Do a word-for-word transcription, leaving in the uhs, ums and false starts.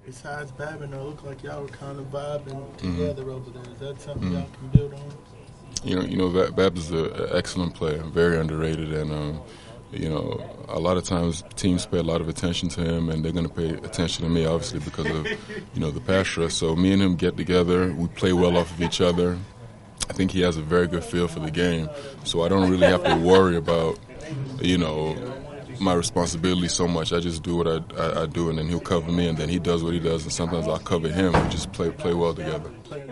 Besides Babin, it looked like y'all were kind of vibing Mm-hmm. together over there. Is that something Mm-hmm. y'all can build on? You know, you know, Babs is an excellent player, very underrated, and um, you know, a lot of times teams pay a lot of attention to him, and they're going to pay attention to me, obviously, because of you know the pass rush. So me and him get together, we play well off of each other. I think he has a very good feel for the game, so I don't really have to worry about you know my responsibility so much. I just do what I, I, I do, and then he'll cover me, and then he does what he does, and sometimes I'll cover him. We just play play well together.